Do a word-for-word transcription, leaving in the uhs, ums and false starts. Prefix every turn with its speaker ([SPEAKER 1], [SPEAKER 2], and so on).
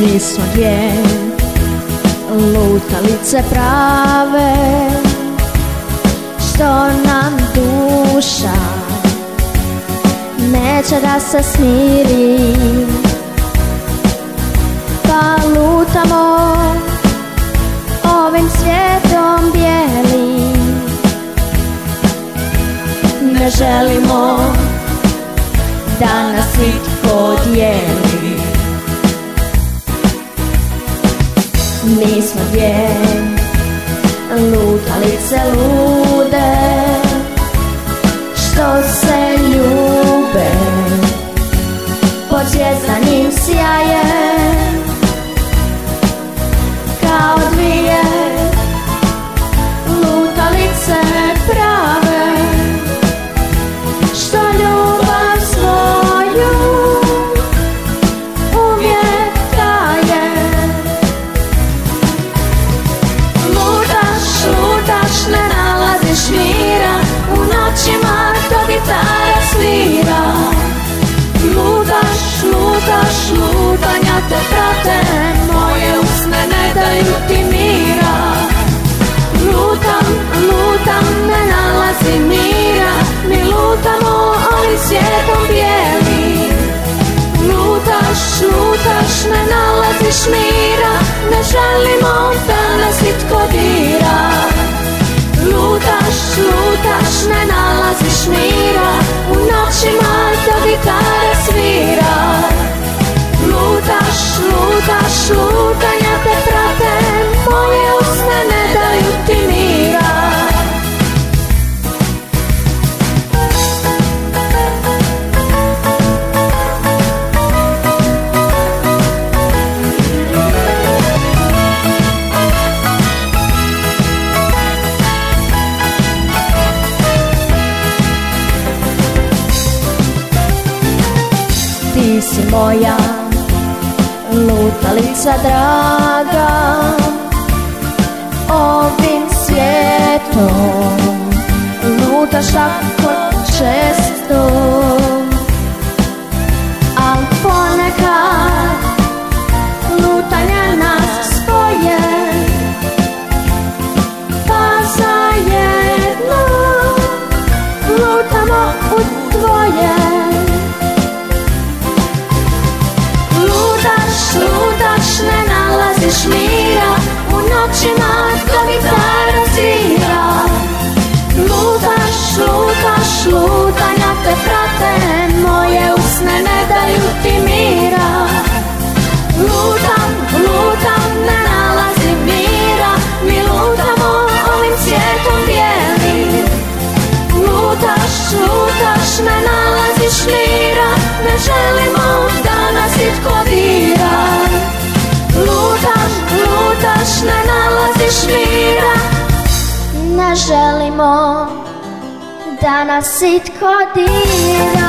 [SPEAKER 1] Mi smo dvije lutalice prave, što nam duša neće da se smiri, pa lutamo ovim svijetom bijelim. Ne želimo da nas itko dijeli. Mi smo dvije lutalice lude, što se ljube pod zvjezdanim sjajem, kao dvije lutalice prave, što ljubav svoju uvijek daje. Lutaš, lutaš, ne nalaziš mira, u noćima to gitara svira. Lutaš, lutaš, lutanja te prate, moje usne ne daju ti mira. Lutam, lutam, ne nalazim mira, mi lutamo ovim svijetom bijelim. Lutaš, lutaš, ne nalaziš mira, ne želimo da nas itko dira. Lutaš, lutaš, ne nalaziš mira, u noćima to gitara svira. Lutaš, lutaš, lutanja te prate, moje usne ne daju ti mira. Ti si moja lutalica draga, ovim svijetom lutaš tako često, al ponekad lutanja nas spoje, pa zajedno lutamo u tvoje. Lutaš, ne nalaziš mira, u noćima to gitara svira. Lutaš, lutaš, lutanja te prate, moje usne ne daju ti mira. Lutam, lutam, ne nalazim mira, mi lutamo ovim svijetom bijelim. Lutaš, lutaš, ne nalaziš mira, ne želimo da nas itko dira. Lutaš, lutaš, ne nalaziš mira, ne želimo da nas itko dira.